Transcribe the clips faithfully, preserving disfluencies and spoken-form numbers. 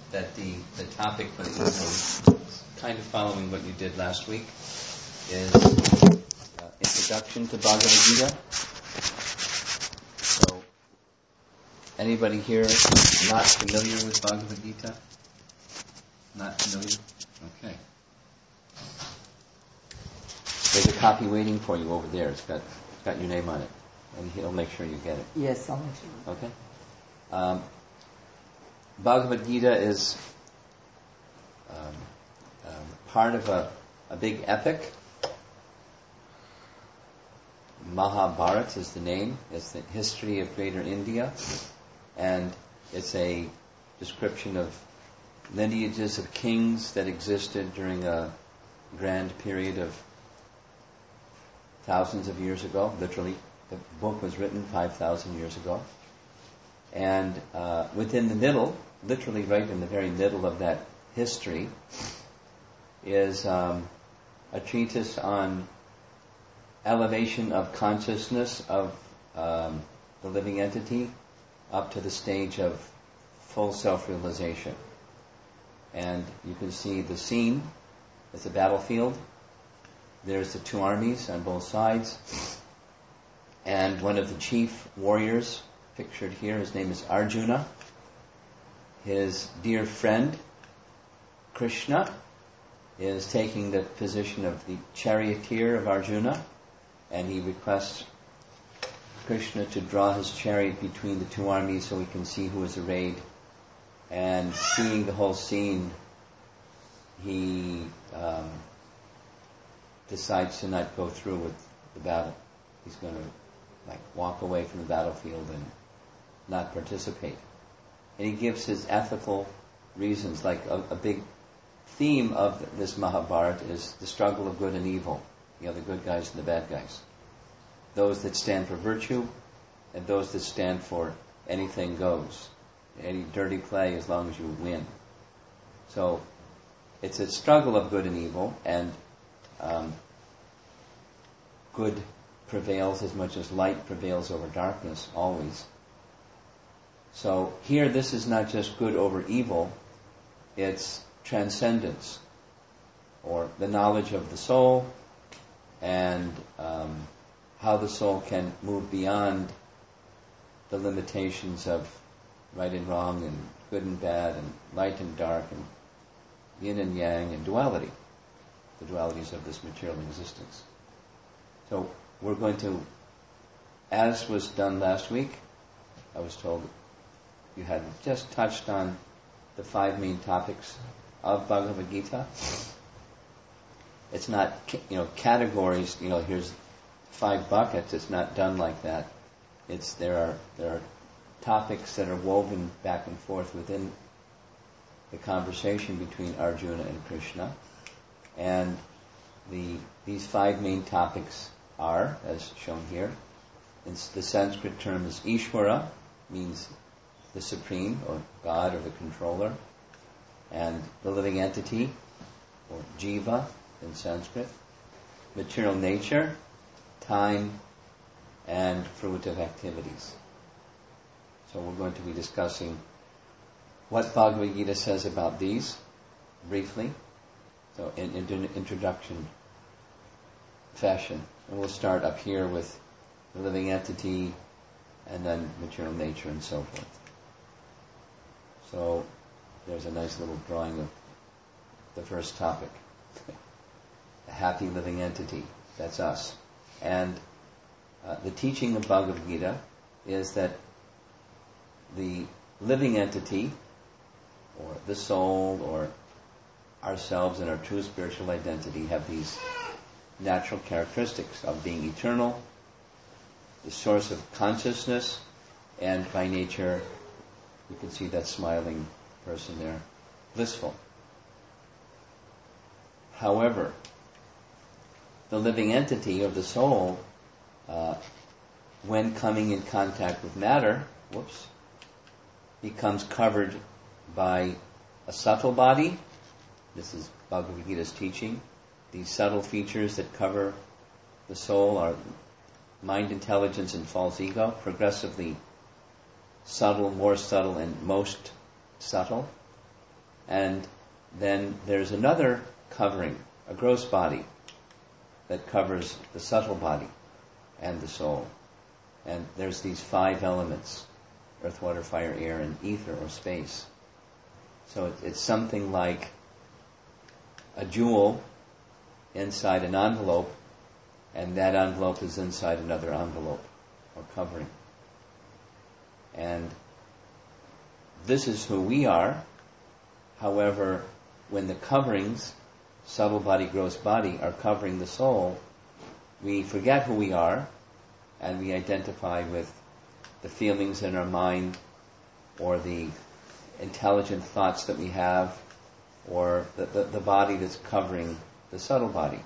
that the, the topic, but you know, kind of following what you did last week, is uh, Introduction to Bhagavad Gita. So, anybody here not familiar with Bhagavad Gita? Not familiar? Okay. There's a copy waiting for you over there. It's got it's got your name on it. And he'll make sure you get it. Yes, I'll make sure. Okay. Um, Bhagavad Gita is um, um, part of a, a big epic. Mahabharata is the name. It's the history of Greater India. And it's a description of lineages of kings that existed during a grand period of thousands of years ago. Literally, the book was written five thousand years ago. And uh, within the middle, literally right in the very middle of that history, is um, a treatise on elevation of consciousness of um, the living entity up to the stage of full self-realization. And you can see the scene. It's a battlefield. There's the two armies on both sides. And one of the chief warriors pictured here, his name is Arjuna. His dear friend, Krishna, is taking the position of the charioteer of Arjuna, and he requests Krishna to draw his chariot between the two armies so he can see who is arrayed. And seeing the whole scene, he um, decides to not go through with the battle. He's going to like walk away from the battlefield and not participate. And he gives his ethical reasons. Like a, a big theme of this Mahabharata is the struggle of good and evil. You know, the good guys and the bad guys. Those that stand for virtue and those that stand for anything goes. Any dirty play as long as you win. So it's a struggle of good and evil, and um, good prevails as much as light prevails over darkness, always. So here, this is not just good over evil, it's transcendence, or the knowledge of the soul, and um, how the soul can move beyond the limitations of right and wrong, and good and bad, and light and dark, and yin and yang, and duality, the dualities of this material existence. So we're going to, as was done last week, I was told you had just touched on the five main topics of Bhagavad Gita. It's not, you know, categories, you know, here's five buckets. It's not done like that. It's, there are, there are topics that are woven back and forth within the conversation between Arjuna and Krishna. And the these five main topics are, as shown here, it's, the Sanskrit term is Ishvara, means the supreme, or God, or the controller, and the living entity, or Jiva in Sanskrit, material nature, time, and fruitive activities. So we're going to be discussing what Bhagavad Gita says about these, briefly, so in, in, in introduction fashion. And we'll start up here with the living entity, and then material nature, and so forth. So there's a nice little drawing of the first topic. A happy living entity, that's us. And uh, the teaching of Bhagavad Gita is that the living entity, or the soul, or ourselves and our true spiritual identity have these natural characteristics of being eternal, the source of consciousness, and by nature, you can see that smiling person there, blissful. However, the living entity of the soul, uh, when coming in contact with matter, whoops, becomes covered by a subtle body. This is Bhagavad Gita's teaching. These subtle features that cover the soul are mind intelligence and false ego, progressively subtle, more subtle, and most subtle. And then there's another covering, a gross body, that covers the subtle body and the soul. And there's these five elements: earth, water, fire, air, and ether, or space. So it, it's something like a jewel inside an envelope, and that envelope is inside another envelope, or covering. And this is who we are. However, when the coverings, subtle body, gross body, are covering the soul, we forget who we are, and we identify with the feelings in our mind, or the intelligent thoughts that we have, or the, the, the body that's covering the subtle body.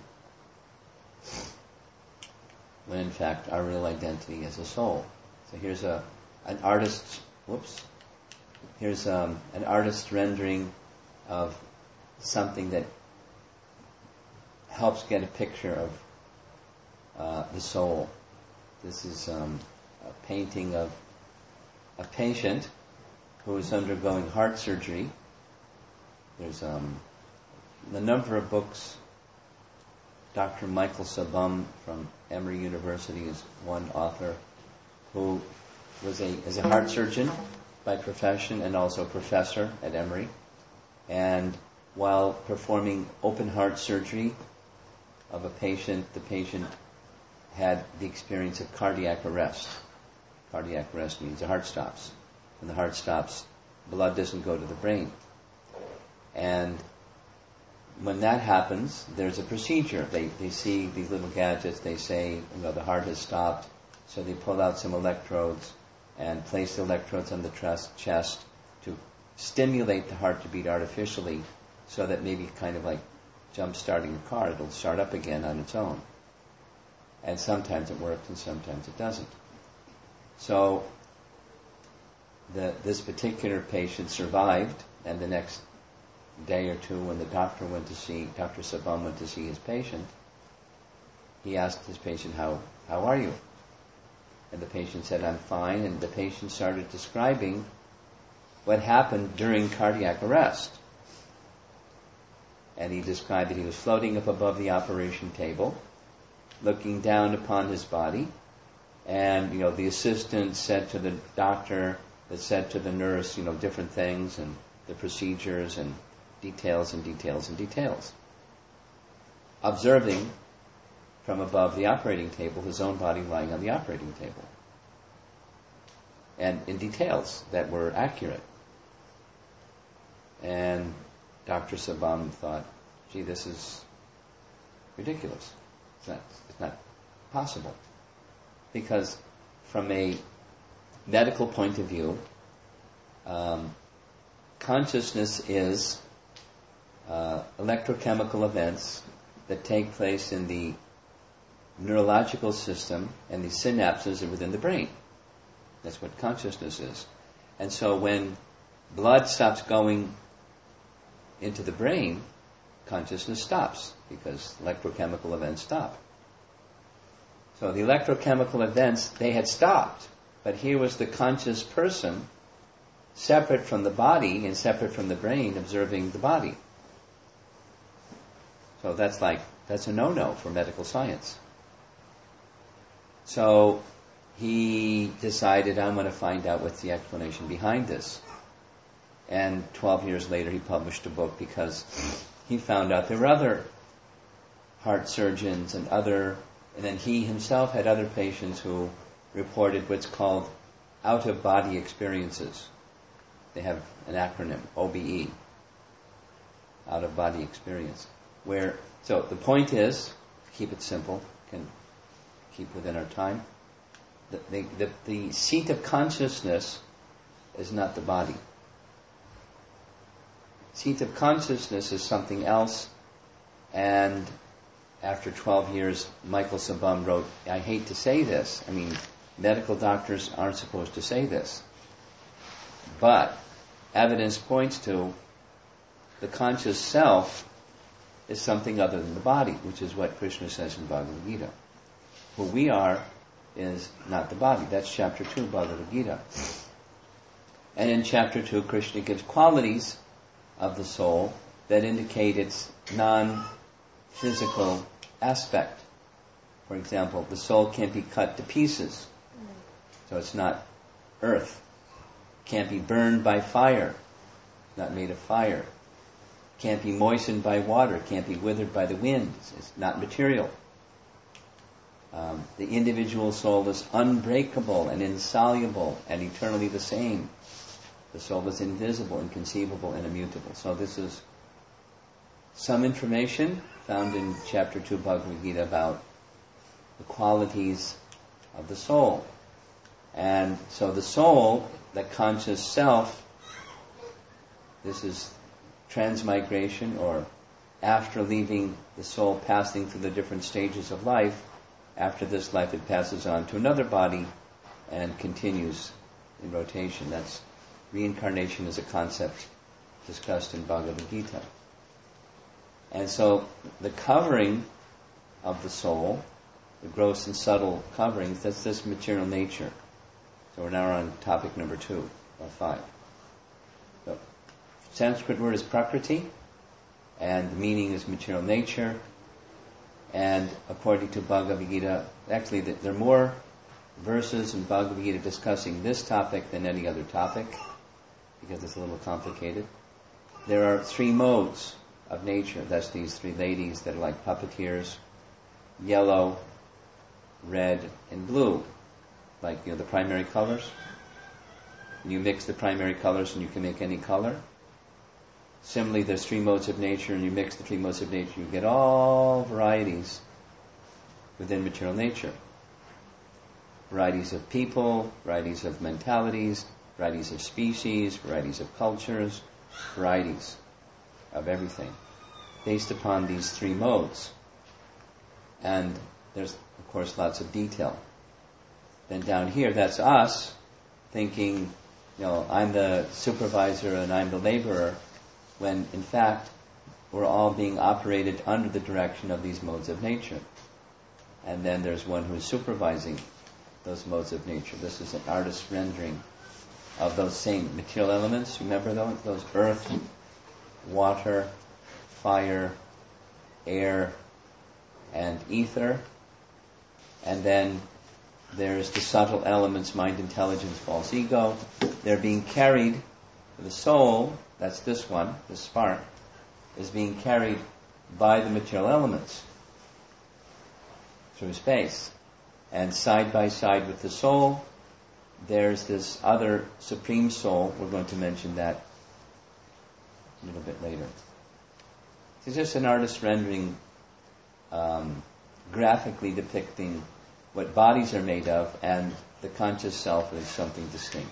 When in fact our real identity is a soul. So here's a an artist's whoops. Here's um, an artist's rendering of something that helps get a picture of uh, the soul. This is um, a painting of a patient who is undergoing heart surgery. There's um, a number of books. Doctor Michael Sabum from Emory University is one author who was a is a heart surgeon by profession and also professor at Emory. And while performing open heart surgery of a patient, the patient had the experience of cardiac arrest. Cardiac arrest means the heart stops. When the heart stops, blood doesn't go to the brain. And when that happens, there's a procedure. They they see these little gadgets. They say, you know, the heart has stopped. So they pull out some electrodes and place the electrodes on the trust, chest to stimulate the heart to beat artificially, so that maybe kind of like jump starting a car, it'll start up again on its own. And sometimes it works and sometimes it doesn't. So the, this particular patient survived, and the next day or two when the doctor went to see, Doctor Sabum went to see his patient, he asked his patient, how, how are you? And the patient said, I'm fine. And the patient started describing what happened during cardiac arrest. And he described that he was floating up above the operation table, looking down upon his body, and, you know, the assistant said to the doctor, that said to the nurse, you know, different things, and the procedures, and details, and details, and details. Observing from above the operating table his own body lying on the operating table. And in details that were accurate. And Doctor Sabum thought, gee, this is ridiculous. It's not, it's not possible. Because from a medical point of view, um, consciousness is uh, electrochemical events that take place in the neurological system and the synapses are within the brain. That's what consciousness is. And so when blood stops going into the brain, consciousness stops, because electrochemical events stop. So the electrochemical events, they had stopped, but here was the conscious person, separate from the body and separate from the brain, observing the body. So that's like, that's a no-no for medical science. So he decided, I'm going to find out what's the explanation behind this. And twelve years later he published a book, because he found out there were other heart surgeons and other, and then he himself had other patients who reported what's called out-of-body experiences. They have an acronym, O B E, out-of-body experience. Where, so the point is, to keep it simple, can keep within our time, the, the, the, the seat of consciousness is not the body. Seat of consciousness is something else, and after twelve years, Michael Sabum wrote, I hate to say this, I mean, medical doctors aren't supposed to say this, but evidence points to the conscious self is something other than the body, which is what Krishna says in Bhagavad Gita. Who we are is not the body. That's chapter two, Bhagavad Gita. And in chapter two, Krishna gives qualities of the soul that indicate its non-physical aspect. For example, the soul can't be cut to pieces, so it's not earth. Can't be burned by fire, not made of fire. Can't be moistened by water, can't be withered by the wind. It's not material. Um, the individual soul is unbreakable and insoluble and eternally the same. The soul is invisible, inconceivable, and immutable. So this is some information found in chapter two Bhagavad Gita about the qualities of the soul. And so the soul, the conscious self, this is transmigration, or after leaving the soul, passing through the different stages of life. After this life, it passes on to another body and continues in rotation. That's reincarnation is a concept discussed in Bhagavad Gita. And so the covering of the soul, the gross and subtle coverings, that's this material nature. So we're now on topic number two, or five. So Sanskrit word is prakriti, and the meaning is material nature. And according to Bhagavad Gita, actually there are more verses in Bhagavad Gita discussing this topic than any other topic, because it's a little complicated. There are three modes of nature. That's these three ladies that are like puppeteers: yellow, red, and blue. Like, you know, the primary colors. You mix the primary colors and you can make any color. Similarly, there's three modes of nature, and you mix the three modes of nature, you get all varieties within material nature. Varieties of people, varieties of mentalities, varieties of species, varieties of cultures, varieties of everything, based upon these three modes. And there's, of course, lots of detail. Then down here, that's us thinking, you know, I'm the supervisor and I'm the laborer, when in fact we're all being operated under the direction of these modes of nature. And then there's one who's supervising those modes of nature. This is an artist's rendering of those same material elements. Remember those? Those earth, water, fire, air, and ether. And then there's the subtle elements, mind, intelligence, false ego. They're being carried, the soul, that's this one, this spark, is being carried by the material elements through space. And side by side with the soul, there's this other supreme soul. We're going to mention that a little bit later. It's just an artist's rendering, um, graphically depicting what bodies are made of, and the conscious self is something distinct.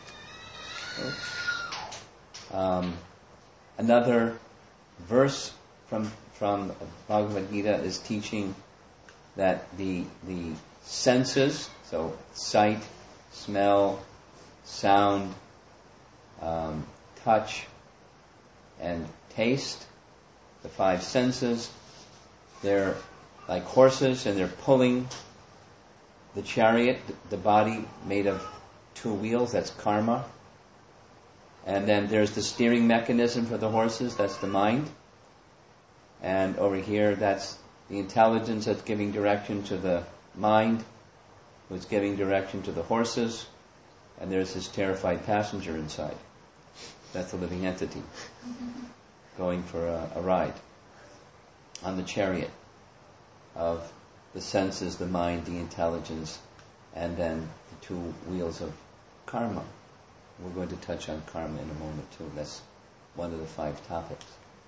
Um, another verse from from Bhagavad Gita is teaching that the the senses, so sight, smell, sound, um, touch, and taste, the five senses, they're like horses, and they're pulling the chariot, the body made of two wheels, that's karma. And then there's the steering mechanism for the horses, that's the mind. And over here, that's the intelligence that's giving direction to the mind, who's giving direction to the horses. And there's this terrified passenger inside. That's a living entity going for a, a ride on the chariot of the senses, the mind, the intelligence, and then the two wheels of karma. We're going to touch on karma in a moment too. That's one of the five topics.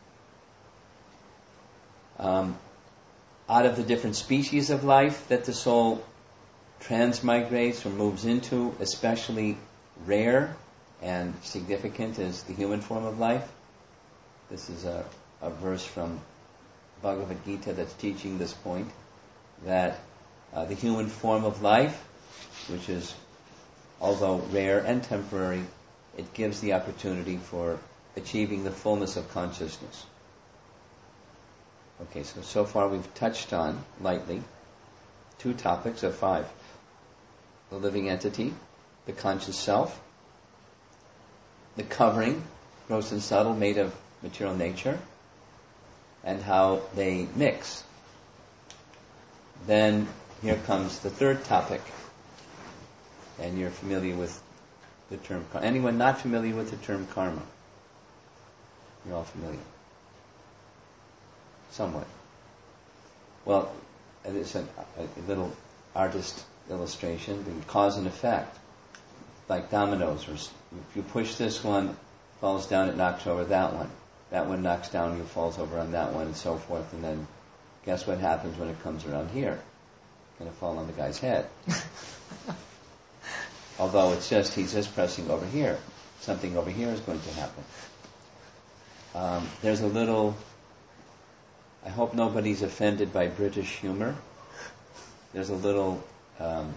Um, out of the different species of life that the soul transmigrates or moves into, especially rare and significant is the human form of life. This is a, a verse from Bhagavad Gita that's teaching this point, that uh, the human form of life, which is, although rare and temporary, it gives the opportunity for achieving the fullness of consciousness. Okay, so so far we've touched on, lightly, two topics of five. The living entity, the conscious self, the covering, gross and subtle, made of material nature, and how they mix. Then here comes the third topic, and you're familiar with the term karma. Anyone not familiar with the term karma? You're all familiar. Somewhat. Well, it's a, a little artist illustration, the cause and effect. Like dominoes, or if you push this one, falls down, it knocks over that one. That one knocks down, you falls over on that one, and so forth. And then, guess what happens when it comes around here? It's going to fall on the guy's head. Although it's just, he's just pressing over here. Something over here is going to happen. Um, there's a little, I hope nobody's offended by British humor. There's a little um,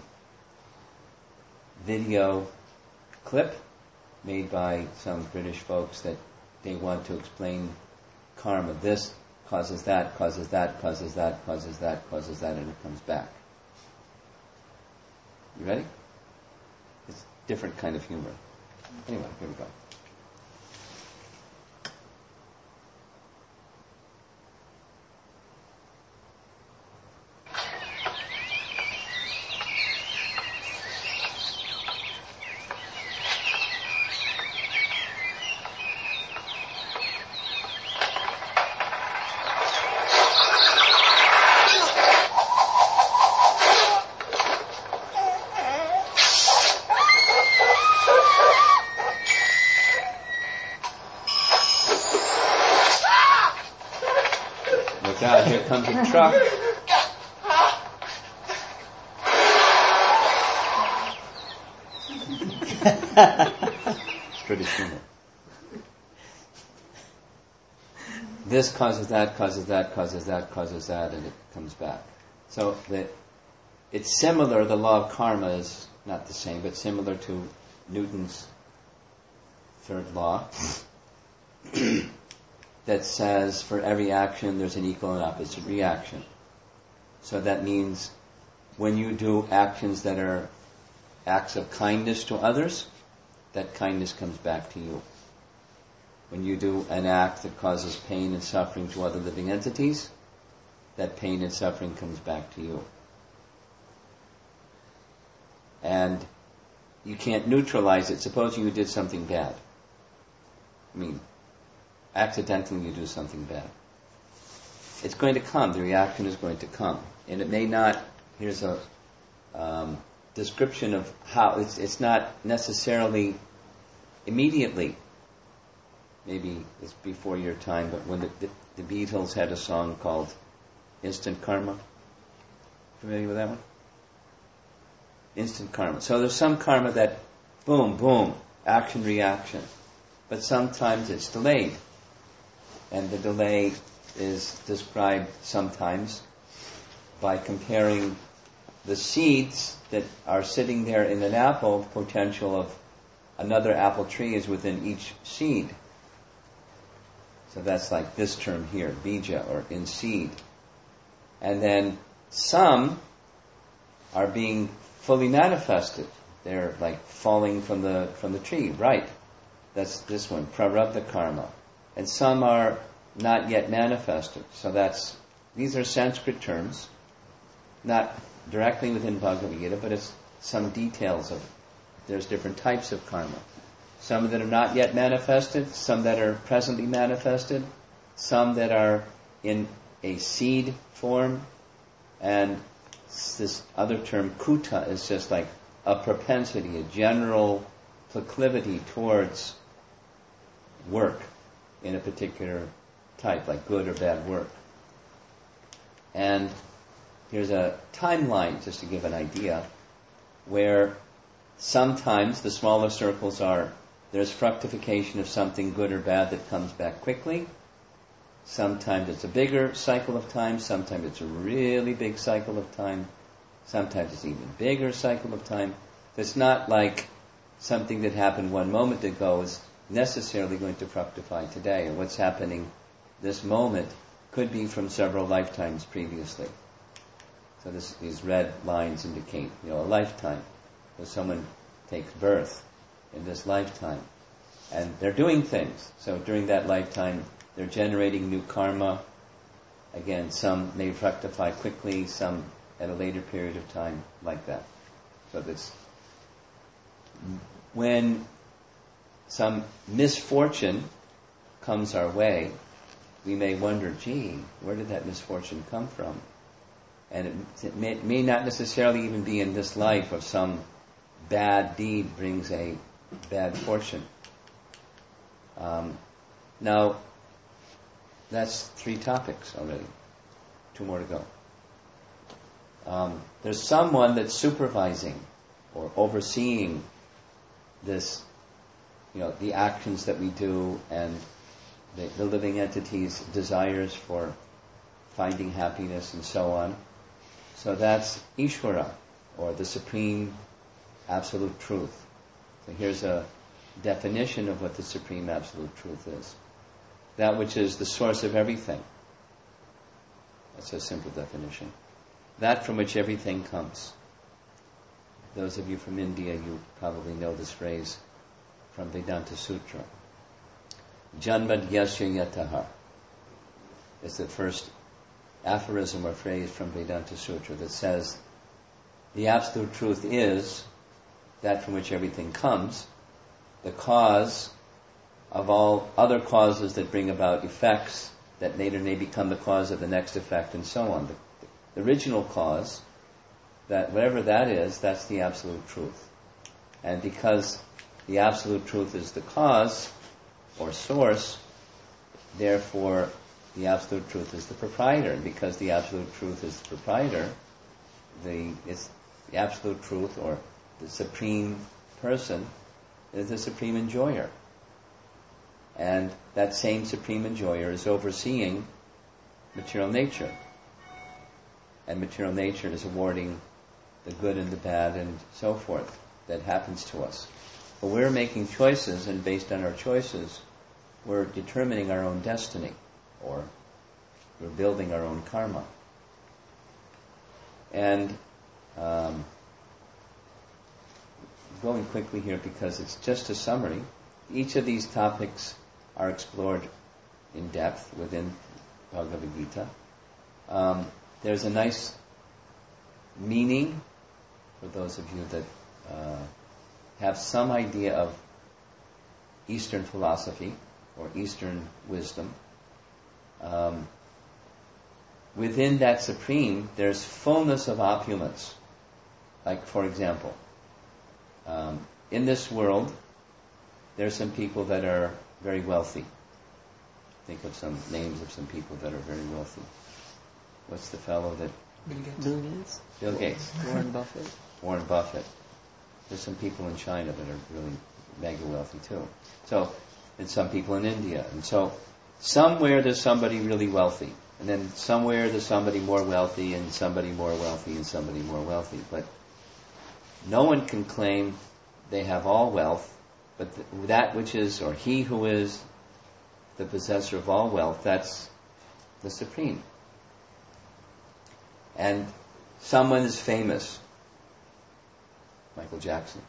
video clip made by some British folks that they want to explain karma. This causes that, causes that, causes that, causes that, causes that, and it comes back. You ready? It's a different kind of humor. Anyway, here we go. God, here comes a truck. British humor. This causes that, causes that, causes that, causes that, and it comes back. So the, it's similar, the law of karma is not the same, but similar to Newton's third law. That says for every action there's an equal and opposite reaction. So that means when you do actions that are acts of kindness to others, that kindness comes back to you. When you do an act that causes pain and suffering to other living entities, that pain and suffering comes back to you. And you can't neutralize it. Supposing you did something bad. I mean, accidentally you do something bad. It's going to come. The reaction is going to come. And it may not, here's a um, description of how, it's, it's not necessarily immediately. Maybe it's before your time, but when the, the, the Beatles had a song called Instant Karma. Familiar with that one? Instant karma. So there's some karma that, boom, boom, action, reaction. But sometimes it's delayed. And the delay is described sometimes by comparing the seeds that are sitting there in an apple, potential of another apple tree is within each seed. So that's like this term here, bija, or in seed. And then some are being fully manifested. They're like falling from the from the tree, right? That's this one, prarabdha karma. And some are not yet manifested. So that's, these are Sanskrit terms, not directly within Bhagavad Gita, but it's some details of it. There's different types of karma. Some that are not yet manifested, some that are presently manifested, some that are in a seed form, and this other term, kuta, is just like a propensity, a general proclivity towards work in a particular type, like good or bad work. And here's a timeline, just to give an idea, where sometimes the smaller circles are, there's fructification of something good or bad that comes back quickly. Sometimes it's a bigger cycle of time, sometimes it's a really big cycle of time, sometimes it's even bigger cycle of time. It's not like something that happened one moment ago is necessarily going to fructify today, and what's happening this moment could be from several lifetimes previously. So this, these red lines indicate, you know, a lifetime. So someone takes birth in this lifetime, and they're doing things. So during that lifetime, They're generating new karma. Again, some may rectify quickly, some at a later period of time, like that. So this, when some misfortune comes our way, we may wonder, gee, where did that misfortune come from? And it, it may, may not necessarily even be in this life, or some bad deed brings a bad fortune. Um, now, that's three topics already. Two more to go. Um, there's someone that's supervising or overseeing this, you know, the actions that we do and the, the living entity's desires for finding happiness and so on. So that's Ishvara, or the Supreme Absolute Truth. So here's a definition of what the Supreme Absolute Truth is. That which is the source of everything. That's a simple definition. That from which everything comes. Those of you from India, you probably know this phrase from Vedanta Sutra. Janmad Yasya Yataha. It's the first aphorism or phrase from Vedanta Sutra that says, the absolute truth is that from which everything comes, the cause of all other causes that bring about effects that later may become the cause of the next effect, and so on. The, the original cause, that whatever that is, that's the absolute truth. And because the absolute truth is the cause or source, therefore the absolute truth is the proprietor. And because the absolute truth is the proprietor, the, it's the absolute truth, or the supreme person, is the supreme enjoyer. And that same supreme enjoyer is overseeing material nature. And material nature is awarding the good and the bad and so forth that happens to us. But we're making choices, and based on our choices, we're determining our own destiny, or we're building our own karma. And um, going quickly here because it's just a summary. Each of these topics are explored in depth within Bhagavad Gita. Um, there's a nice meaning for those of you that uh, have some idea of Eastern philosophy or Eastern wisdom. Um, within that supreme, there's fullness of opulence. Like, for example, um, in this world, there's some people that are very wealthy. Think of some names of some people that are very wealthy. What's the fellow that... Bill Gates. Bill Gates. Bill Gates. Warren Buffett. Warren Buffett. There's some people in China that are really mega wealthy too. So, and some people in India. And so, somewhere there's somebody really wealthy. And then somewhere there's somebody more wealthy, and somebody more wealthy, and somebody more wealthy. But no one can claim they have all wealth. But th- that which is, or he who is the possessor of all wealth, that's the Supreme. And someone is famous. Michael Jackson.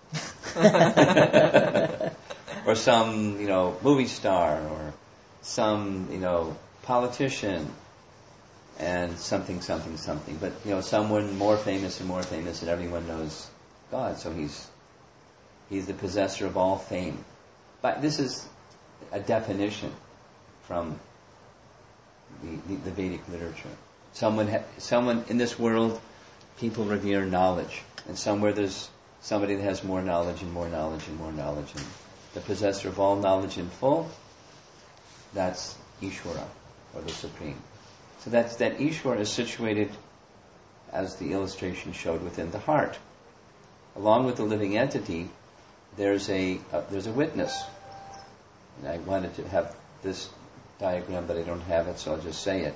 Or some, you know, movie star, or some, you know, politician, and something, something, something. But, you know, someone more famous and more famous, and everyone knows God. So he's He's the possessor of all fame. But this is a definition from the, the, the Vedic literature. Someone, ha, someone in this world, people revere knowledge, and somewhere there's somebody that has more knowledge and more knowledge and more knowledge, and the possessor of all knowledge in full, that's Ishvara, or the Supreme. So that's that Ishvara is situated, as the illustration showed, within the heart. Along with the living entity, there's a uh, there's a witness. And I wanted to have this diagram, but I don't have it, so I'll just say it.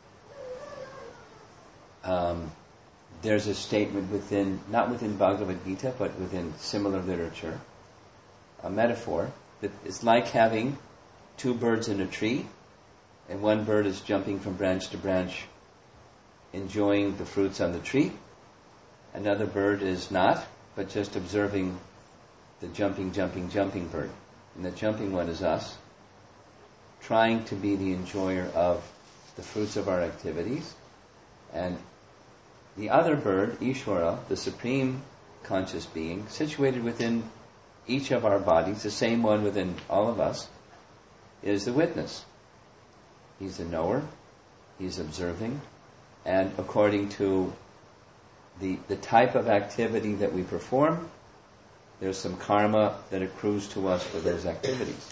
Um, there's a statement within, not within Bhagavad Gita, but within similar literature, a metaphor that it's like having two birds in a tree, and one bird is jumping from branch to branch, enjoying the fruits on the tree. Another bird is not, but just observing the jumping, jumping, jumping bird. And the jumping one is us, trying to be the enjoyer of the fruits of our activities. And the other bird, Ishvara, the supreme conscious being, situated within each of our bodies, the same one within all of us, is the witness. He's the knower, he's observing, and according to the, the type of activity that we perform, there's some karma that accrues to us for those activities.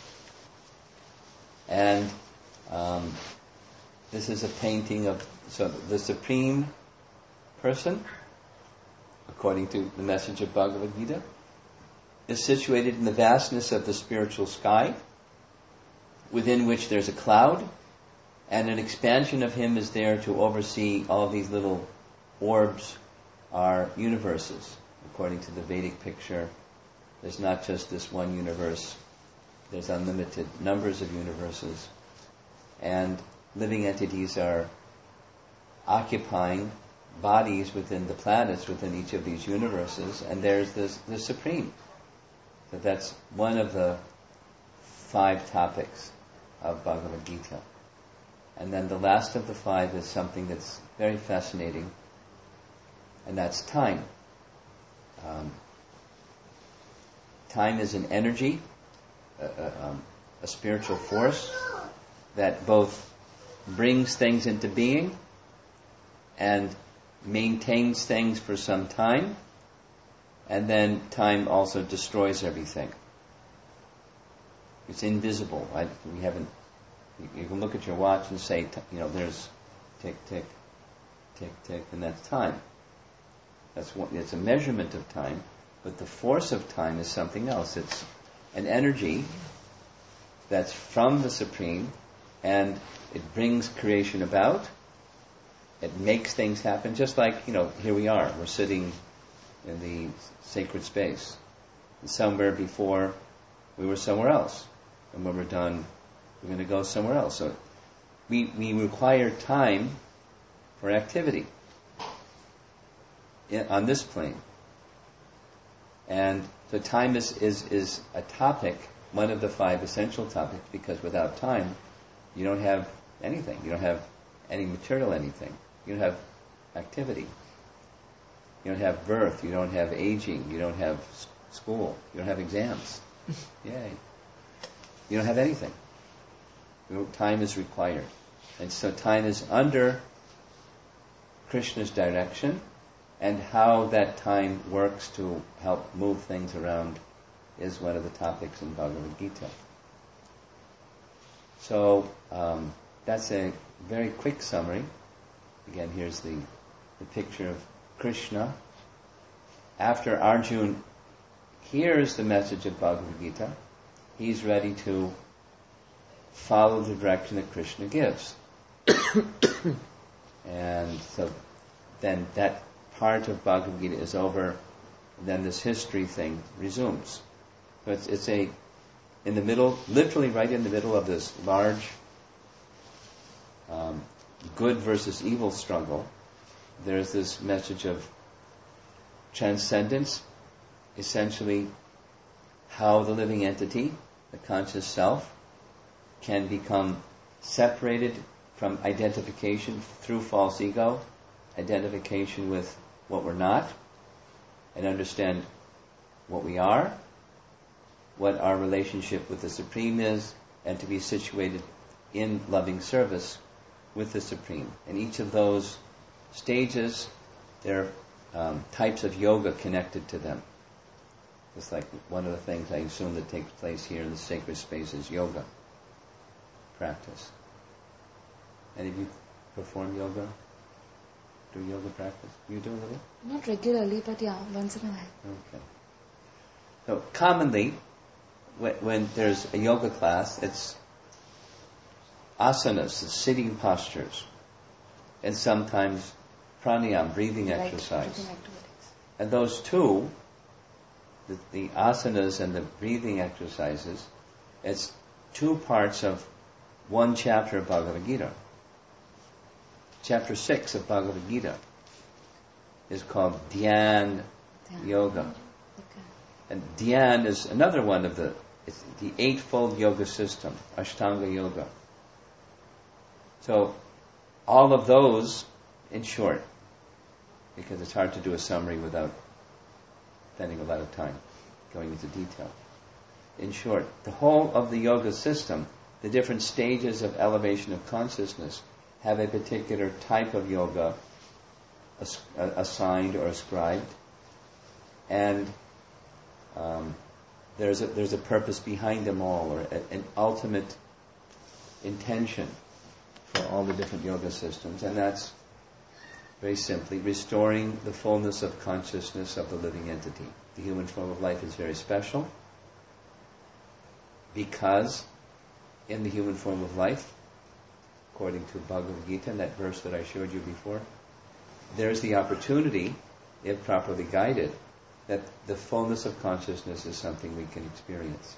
And um, this is a painting of so the supreme person, according to the message of Bhagavad Gita, is situated in the vastness of the spiritual sky, within which there's a cloud, and an expansion of him is there to oversee all these little orbs, are universes. According to the Vedic picture, there's not just this one universe, there's unlimited numbers of universes, and living entities are occupying bodies within the planets, within each of these universes, and there's this, the supreme. So that's one of the five topics of Bhagavad Gita. And then the last of the five is something that's very fascinating, and that's time. Um, time is an energy, a, a, um, a spiritual force that both brings things into being and maintains things for some time, and then time also destroys everything. It's invisible. I, we haven't. You, you can look at your watch and say, you know, there's tick, tick, tick, tick, and that's time. That's what, it's a measurement of time, but the force of time is something else. It's an energy that's from the Supreme, and it brings creation about. It makes things happen, just like, you know, here we are. We're sitting in the sacred space. And somewhere before, we were somewhere else. And when we're done, we're going to go somewhere else. So we, we require time for activity in, on this plane. And so time is, is, is a topic, one of the five essential topics, because without time, you don't have anything. You don't have any material anything. You don't have activity. You don't have birth. You don't have aging. You don't have school. You don't have exams. Yay. You don't have anything. Time is required. And so time is under Krishna's direction, and how that time works to help move things around is one of the topics in Bhagavad Gita. So um, that's a very quick summary. Again, here's the, the picture of Krishna. After Arjuna hears the message of Bhagavad Gita, he's ready to follow the direction that Krishna gives. And so then that part of Bhagavad Gita is over, and then this history thing resumes. So it's, it's a, in the middle, literally right in the middle of this large um, good versus evil struggle, there's this message of transcendence, essentially how the living entity, the conscious self, can become separated from identification through false ego, identification with what we're not, and understand what we are, what our relationship with the Supreme is, and to be situated in loving service with the Supreme. And each of those stages, there are um, types of yoga connected to them. It's like one of the things I assume that takes place here in the sacred space is yoga practice. Any of you perform yoga? Do yoga practice? You do a little? Not regularly, but yeah, once in a while. Okay. So commonly, when, when there's a yoga class, it's asanas, the sitting postures, and sometimes pranayama, breathing right, exercise. Breathing activities. And those two, the, the asanas and the breathing exercises, it's two parts of one chapter of Bhagavad Gita. Chapter six of Bhagavad Gita is called Dhyan Yoga. Okay. And Dhyan is another one of the, it's the eightfold yoga system, Ashtanga Yoga. So all of those, in short, because it's hard to do a summary without spending a lot of time going into detail. In short, the whole of the yoga system, the different stages of elevation of consciousness, have a particular type of yoga as, uh, assigned or ascribed, and um, there's a, there's a purpose behind them all, or a, an ultimate intention for all the different yoga systems, and that's very simply restoring the fullness of consciousness of the living entity. The human form of life is very special because in the human form of life, according to Bhagavad Gita, that verse that I showed you before, there's the opportunity, if properly guided, that the fullness of consciousness is something we can experience.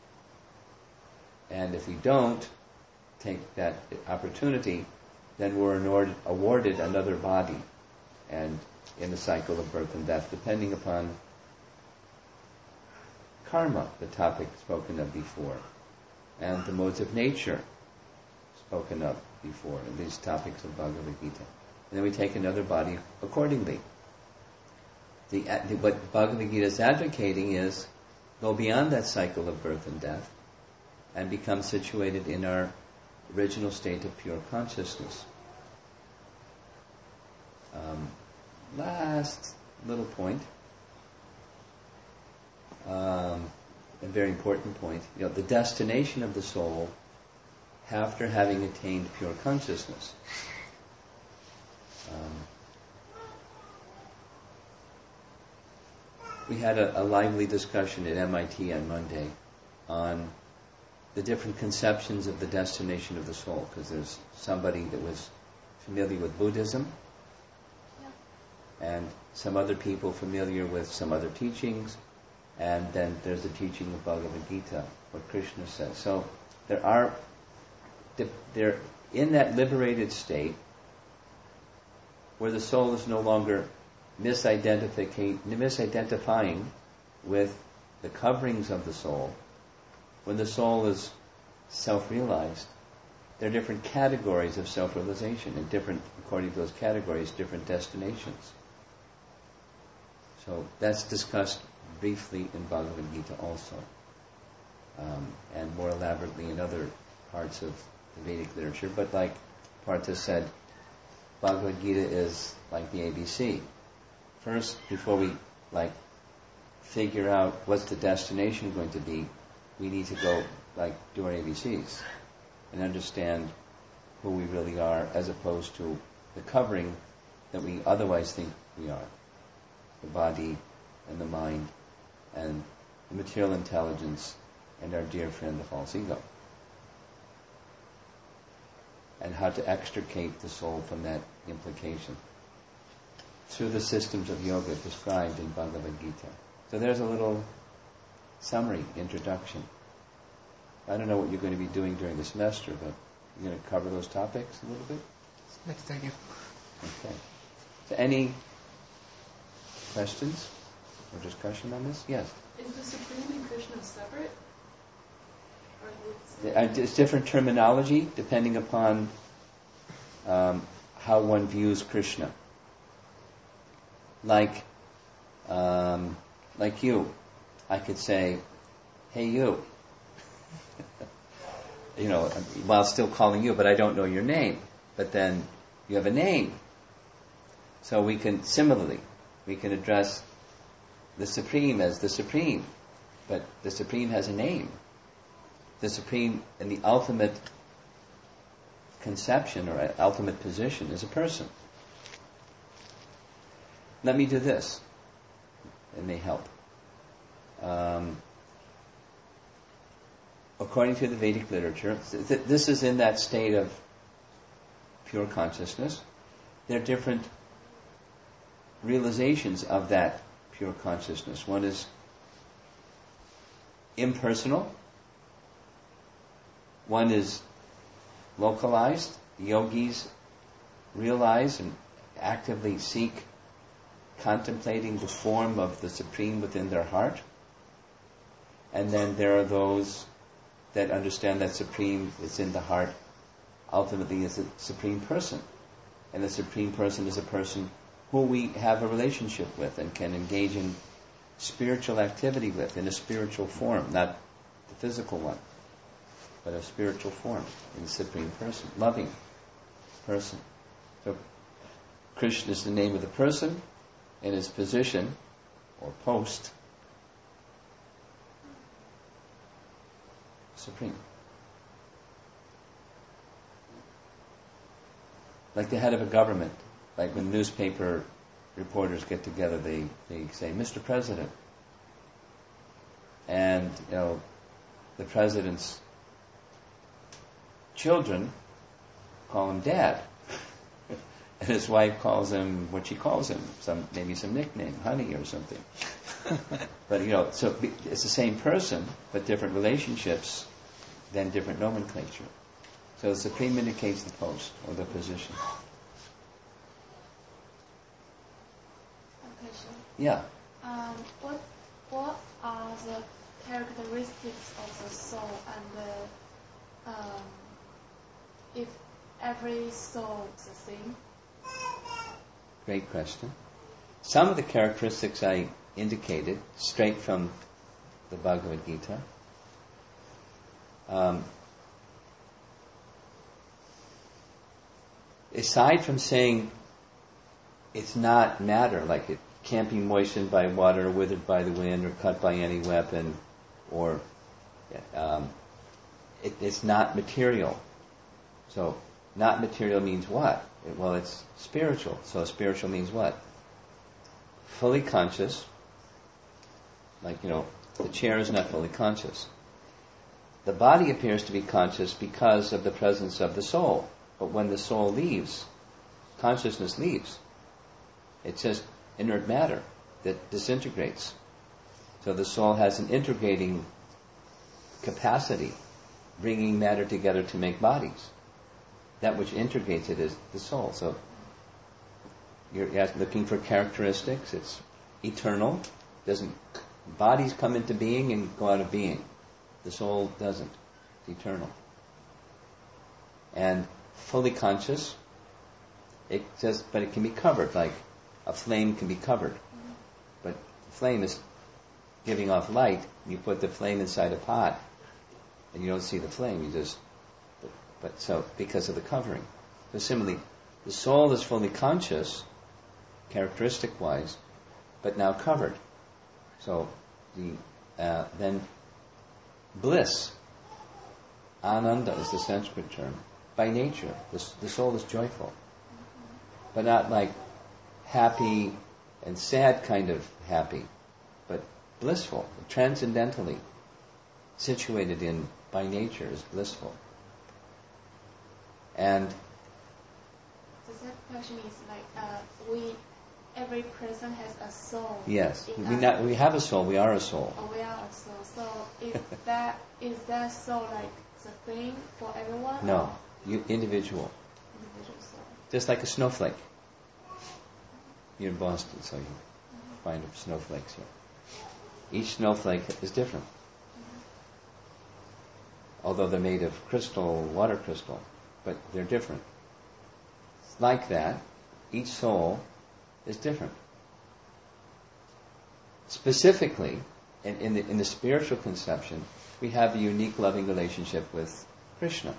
And if we don't take that opportunity, then we're awarded, awarded another body, and in the cycle of birth and death, depending upon karma, the topic spoken of before, and the modes of nature spoken of before, in these topics of Bhagavad Gita. And then we take another body accordingly. The, the, what Bhagavad Gita is advocating is go beyond that cycle of birth and death and become situated in our original state of pure consciousness. Um, last little point, um, a very important point. You know, the destination of the soul after having attained pure consciousness. Um, we had a, a lively discussion at M I T on Monday on the different conceptions of the destination of the soul, because there's somebody that was familiar with Buddhism, and some other people familiar with some other teachings, and then there's the teaching of Bhagavad Gita, what Krishna says. So there are, they're in that liberated state where the soul is no longer misidentifying, misidentifying with the coverings of the soul. When the soul is self-realized, there are different categories of self-realization, and different, according to those categories, different destinations. So that's discussed briefly in Bhagavad Gita also, um, and more elaborately in other parts of the Vedic literature. But like Partha said, Bhagavad Gita is like the A B C. First, before we like figure out what's the destination going to be, we need to go like do our A B Cs and understand who we really are, as opposed to the covering that we otherwise think we are. The body and the mind and the material intelligence and our dear friend the false ego. And how to extricate the soul from that implication through the systems of yoga described in Bhagavad Gita. So there's a little summary, introduction. I don't know what you're going to be doing during the semester, but you're going to cover those topics a little bit? Next, thank you. Okay. So any questions or discussion on this? Yes? Is the Supreme and Krishna separate? It's different terminology depending upon um, how one views Krishna. Like, um, like you, I could say, "Hey, you," you know, while still calling you, but I don't know your name. But then you have a name, so we can similarly we can address the Supreme as the Supreme, but the Supreme has a name. The Supreme and the ultimate conception or ultimate position is a person. Let me do this. It may help. Um, according to the Vedic literature, th- this is in that state of pure consciousness. There are different realizations of that pure consciousness. One is impersonal. One is localized. The yogis realize and actively seek contemplating the form of the Supreme within their heart. And then there are those that understand that Supreme is in the heart ultimately is a Supreme Person. And the Supreme Person is a person who we have a relationship with and can engage in spiritual activity with in a spiritual form, not the physical one, but a spiritual form in the Supreme Person, loving person. So Krishna is the name of the person, and his position or post, supreme. Like the head of a government, like when newspaper reporters get together, they, they say, Mister President. And, you know, the president's children call him Dad. And his wife calls him what she calls him, some maybe some nickname, Honey or something. But, you know, so it's the same person, but different relationships, then different nomenclature. So the Supreme indicates the post or the position. Okay, sure. Yeah. Um, what what are the characteristics of the soul, and uh, um, if every soul is the same? Great question. Some of the characteristics I indicated straight from the Bhagavad Gita. Um, aside from saying it's not matter, like it can't be moistened by water, or withered by the wind, or cut by any weapon, or um, it, it's not material. So, not material means what? Well, it's spiritual. So, spiritual means what? Fully conscious. Like, you know, the chair is not fully conscious. The body appears to be conscious because of the presence of the soul. But when the soul leaves, consciousness leaves. It's just inert matter that disintegrates. So the soul has an integrating capacity, bringing matter together to make bodies. That which integrates it is the soul. So you're looking for characteristics. It's eternal. Doesn't bodies come into being and go out of being. The soul doesn't. It's eternal. And fully conscious, it says, but it can be covered, like a flame can be covered. But flame is giving off light. You put the flame inside a pot, and you don't see the flame. You just, but, but so because of the covering. So similarly, the soul is fully conscious, characteristic-wise, but now covered. So the uh, then bliss, ananda is the Sanskrit term. By nature, the, the soul is joyful, but not like happy and sad kind of happy, but blissful, transcendentally situated in by nature is blissful. And the second question is like uh, we, every person has a soul. Yes, in we us. not, we have a soul. We are a soul. Or we are a soul. So is that is that soul like the thing for everyone? No, you individual, Individual soul. just like a snowflake. You're in Boston, so you find snowflakes here. Each snowflake is different. Although they're made of crystal, water crystal, but they're different. Like that, each soul is different. Specifically, in, in, the, in the spiritual conception, we have a unique loving relationship with Krishna.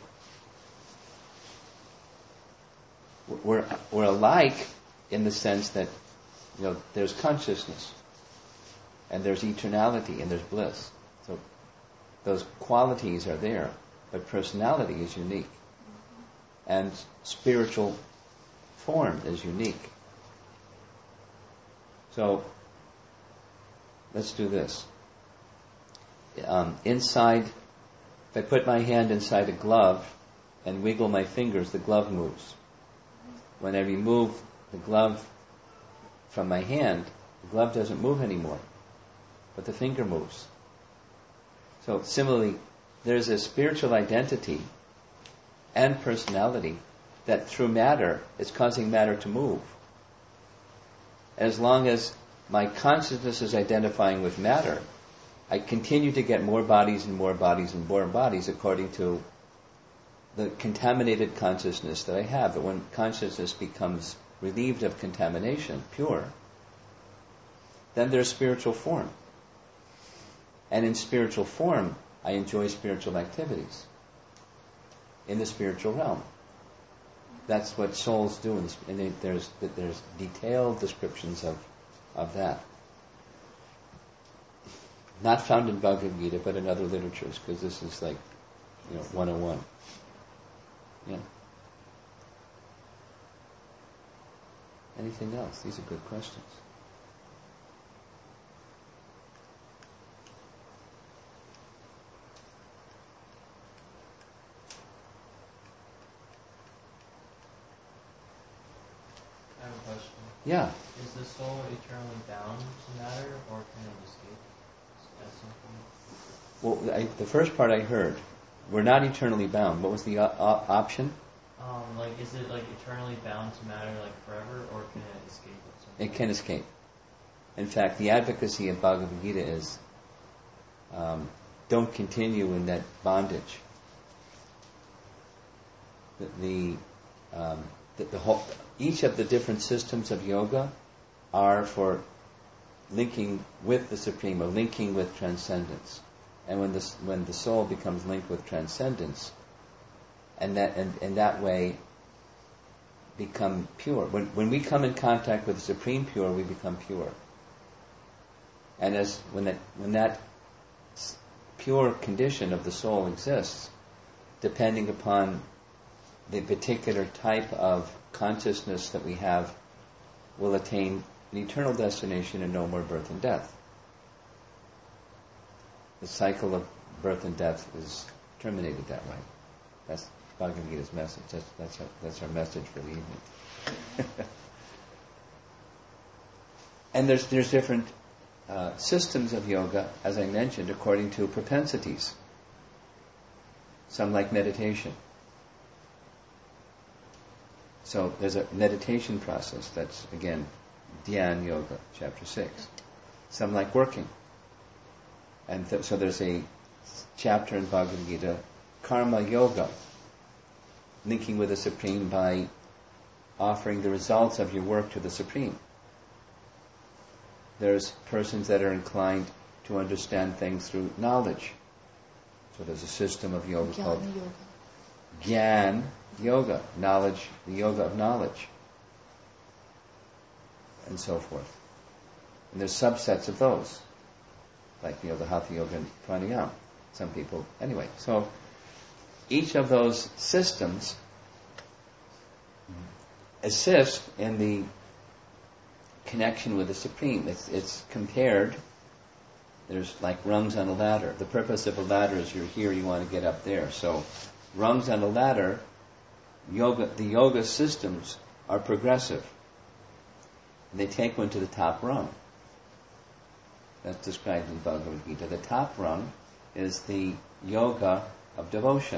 We're, we're alike in the sense that, you know, there's consciousness, and there's eternality, and there's bliss. So those qualities are there, but personality is unique. And spiritual form is unique. So, let's do this. Um, inside, if I put my hand inside a glove and wiggle my fingers, the glove moves. When I remove the glove from my hand, the glove doesn't move anymore, but the finger moves. So similarly, there's a spiritual identity and personality that through matter is causing matter to move. As long as my consciousness is identifying with matter, I continue to get more bodies and more bodies and more bodies according to the contaminated consciousness that I have. But when consciousness becomes relieved of contamination, pure, then there's spiritual form. And in spiritual form, I enjoy spiritual activities in the spiritual realm. That's what souls do, in this, and they, there's there's detailed descriptions of of that. Not found in Bhagavad Gita, but in other literatures, because this is like, you know, one oh one. Yeah. Anything else? These are good questions. I have a question. Yeah. Is the soul eternally bound to matter, or can it escape at some point? Well, I, the first part I heard, we're not eternally bound. What was the o- o- option? Um, like, is it like eternally bound to matter, like forever, or can it escape at some point? It can escape. In fact, the advocacy of Bhagavad Gita is um, don't continue in that bondage. The, the, um, the, the whole, each of the different systems of yoga are for linking with the Supreme, or linking with transcendence. And when the when the soul becomes linked with transcendence, and that and, and that way become pure. When when we come in contact with the Supreme Pure, we become pure. And as when that when that pure condition of the soul exists, depending upon the particular type of consciousness that we have, will attain an eternal destination and no more birth and death. The cycle of birth and death is terminated that way. That's Bhagavad Gita's message. That's, that's, our, that's our message for the evening. And there's there's different uh, systems of yoga, as I mentioned, according to propensities. Some like meditation. So there's a meditation process. That's, again, Dhyan Yoga, chapter six. Some like working. And th- so there's a chapter in Bhagavad Gita, Karma Yoga, linking with the Supreme by offering the results of your work to the Supreme. There's persons that are inclined to understand things through knowledge. So there's a system of yoga Jnana called yoga. Gyan Yoga, knowledge, the yoga of knowledge, and so forth. And there's subsets of those, like, you know, the Hatha Yoga and Pranayama. Some people, anyway. So each of those systems assist in the connection with the Supreme. It's, it's compared. There's like rungs on a ladder. The purpose of a ladder is you're here, you want to get up there. So rungs on a ladder, yoga, the yoga systems are progressive. And they take one to the top rung. That's described in Bhagavad Gita. The top rung is the yoga of devotion.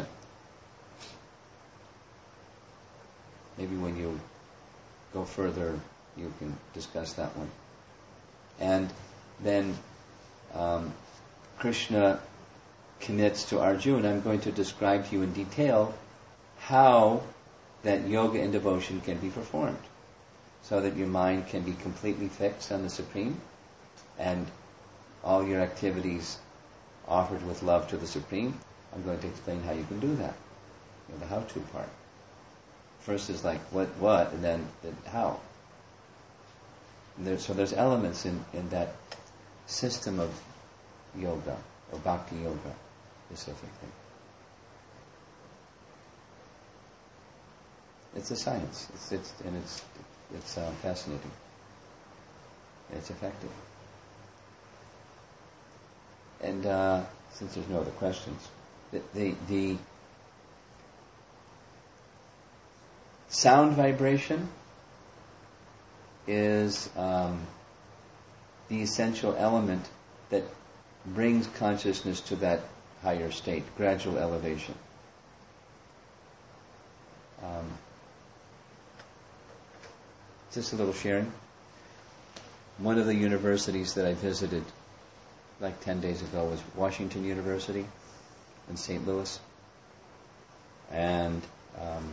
Maybe when you go further, you can discuss that one. And then um, Krishna commits to Arjuna, I'm going to describe to you in detail how that yoga and devotion can be performed, so that your mind can be completely fixed on the Supreme, and all your activities offered with love to the Supreme. I'm going to explain how you can do that. You know, the how-to part. First is like what, what, and then the how. And there, so there's elements in, in that system of yoga, or bhakti yoga specifically. It's a science, it's, it's, and it's it's uh, fascinating. It's effective. And uh, since there's no other questions, the, the the sound vibration is um, the essential element that brings consciousness to that higher state, gradual elevation. Um, just a little sharing. One of the universities that I visited like ten days ago was Washington University in Saint Louis. And um,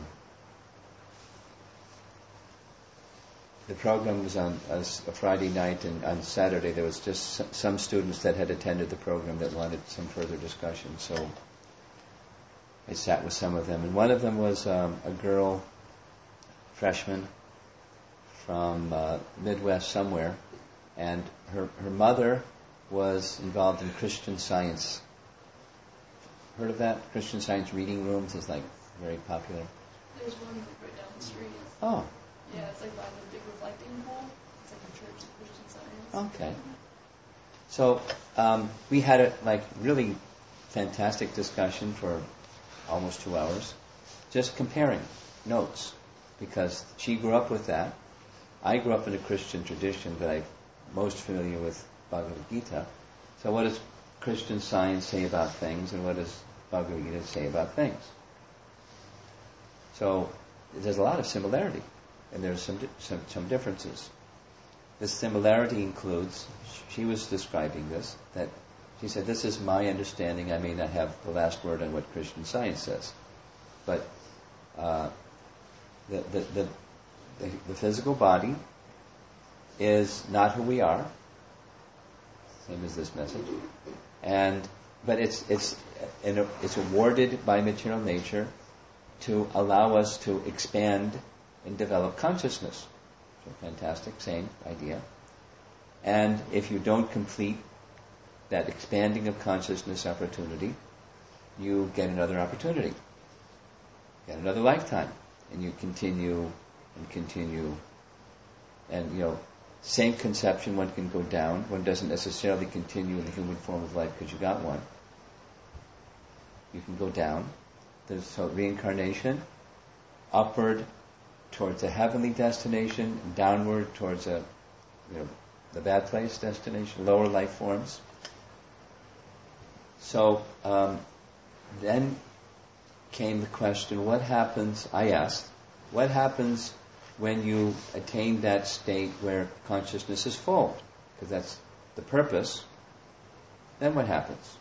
the program was on a, s- a Friday night, and on Saturday there was just s- some students that had attended the program that wanted some further discussion. So I sat with some of them, and one of them was um, a girl, freshman, from uh, Midwest somewhere, and her her mother was involved in Christian Science. Heard of that? Christian Science reading rooms is like very popular. There's one right down the street. Oh, Yeah, it's like by the big reflecting pool. It's like a church of Christian Science. okay. So um, we had a like really fantastic discussion for almost two hours, just comparing notes, because she grew up with that. I grew up in a Christian tradition, but I'm most familiar with Bhagavad Gita. So what does Christian Science say about things, and what does Bhagavad Gita say about things? So there's a lot of similarity, and there's some di- some, some differences. The similarity includes, she was describing this, that she said, this is my understanding. I may not have the last word on what Christian Science says, but uh, the, the, the, the, the physical body is not who we are, same as this message, and but it's it's it's awarded by material nature to allow us to expand and develop consciousness. So fantastic, same idea. And if you don't complete that expanding of consciousness opportunity, you get another opportunity, get another lifetime, and you continue and continue. And you know, same conception. One can go down. One doesn't necessarily continue in the human form of life because you got one. You can go down. There's so reincarnation, upward towards a heavenly destination, downward towards a, you know, the bad place destination, lower life forms. So um, then came the question: what happens? I asked, what happens when you attain that state where consciousness is full? Because that's the purpose. Then what happens?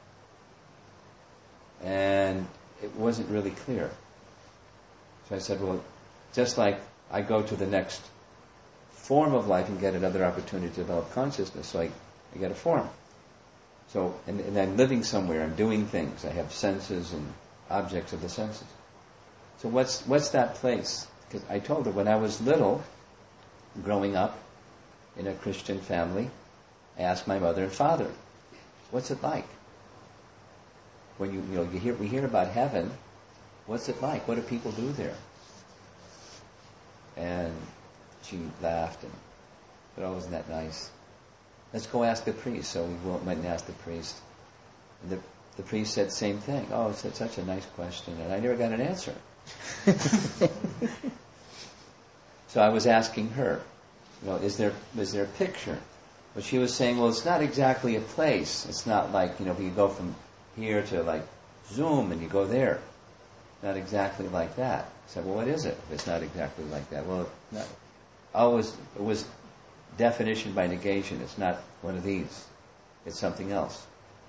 And it wasn't really clear. So I said, well, just like I go to the next form of life and get another opportunity to develop consciousness, so I, I get a form. So, and, and I'm living somewhere, I'm doing things, I have senses and objects of the senses. So what's what's that place? Because I told her when I was little, growing up in a Christian family, I asked my mother and father, what's it like? When you you know you hear we hear about heaven, what's it like? What do people do there? And she laughed and said, oh, isn't that nice? Let's go ask the priest. So we went and asked the priest. And the, the priest said the same thing. Oh, it's such a nice question. And I never got an answer. So I was asking her, you know, is there is there a picture? But she was saying, well, it's not exactly a place. It's not like, you know, if you go from here to like Zoom and you go there. Not exactly like that. I said, well, what is it if it's not exactly like that? Well, not, always, it was definition by negation. It's not one of these. It's something else.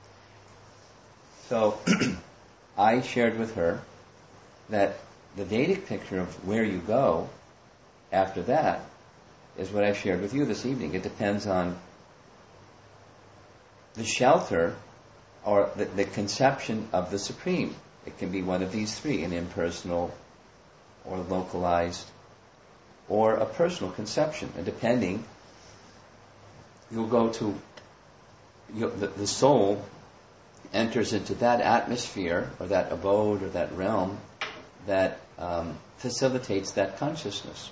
So I shared with her that the Vedic picture of where you go after that is what I've shared with you this evening. It depends on the shelter or the, the conception of the Supreme. It can be one of these three, an impersonal or localized or a personal conception. And depending, you'll go to, you'll, the, the soul enters into that atmosphere or that abode or that realm that um, facilitates that consciousness.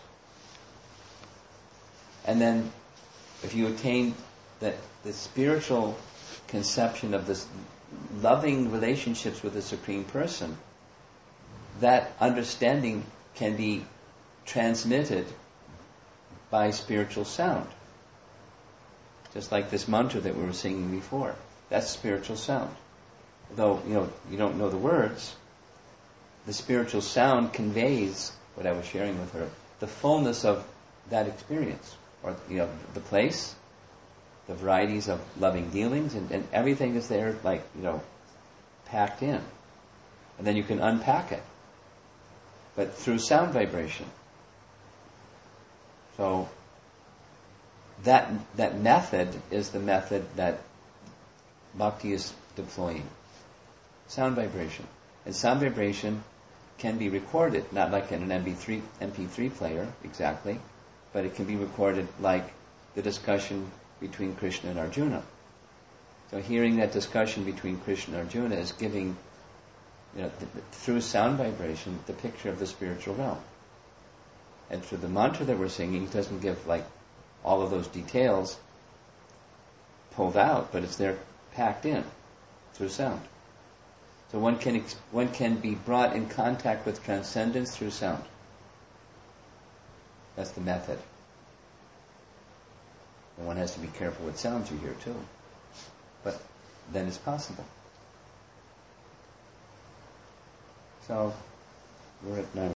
And then if you attain that the spiritual conception of this loving relationships with the Supreme Person, that understanding can be transmitted by spiritual sound. Just like this mantra that we were singing before. That's spiritual sound. Though, you know, you don't know the words, the spiritual sound conveys, what I was sharing with her, the fullness of that experience. Or, you know, the place, the varieties of loving dealings, and, and everything is there, like, you know, packed in. And then you can unpack it. but through sound vibration. So that that method is the method that Bhakti is deploying. Sound vibration. And sound vibration can be recorded, not like in an M P three, M P three player exactly, but it can be recorded like the discussion between Krishna and Arjuna. So hearing that discussion between Krishna and Arjuna is giving, you know, th- th- through sound vibration, the picture of the spiritual realm. And through the mantra that we're singing, it doesn't give like all of those details pulled out, but it's there packed in through sound. So one can ex- one can be brought in contact with transcendence through sound. That's the method. And one has to be careful what sounds you hear too. But then it's possible. So we're at nine